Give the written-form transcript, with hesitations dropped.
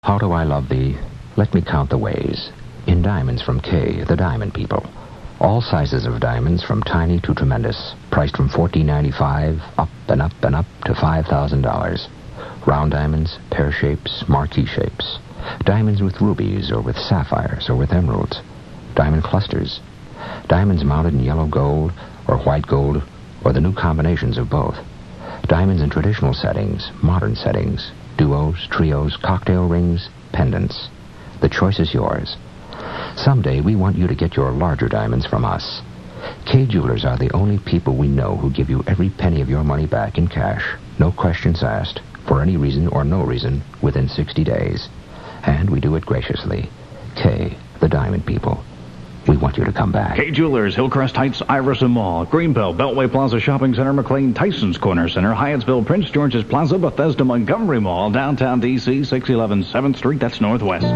How do I love thee? Let me count the ways. In diamonds from Kay, the diamond people. All sizes of diamonds from tiny to tremendous, priced from $14.95 up and up and up to $5,000. Round diamonds, pear shapes, marquee shapes. Diamonds with rubies or with sapphires or with emeralds. Diamond clusters. Diamonds mounted in yellow gold or white gold or the new combinations of both. Diamonds in traditional settings, modern settings, duos, trios, cocktail rings, pendants. The choice is yours. Someday we want you to get your larger diamonds from us. Kay Jewelers are the only people we know who give you every penny of your money back in cash, no questions asked, for any reason or no reason, within 60 days. And we do it graciously. Kay, the diamond people. We want you to come back. Kay Jewelers, Hillcrest Heights, Iverson Mall, Greenbelt, Beltway Plaza Shopping Center, McLean, Tyson's Corner Center, Hyattsville, Prince George's Plaza, Bethesda, Montgomery Mall, downtown D.C., 611 7th Street, that's Northwest.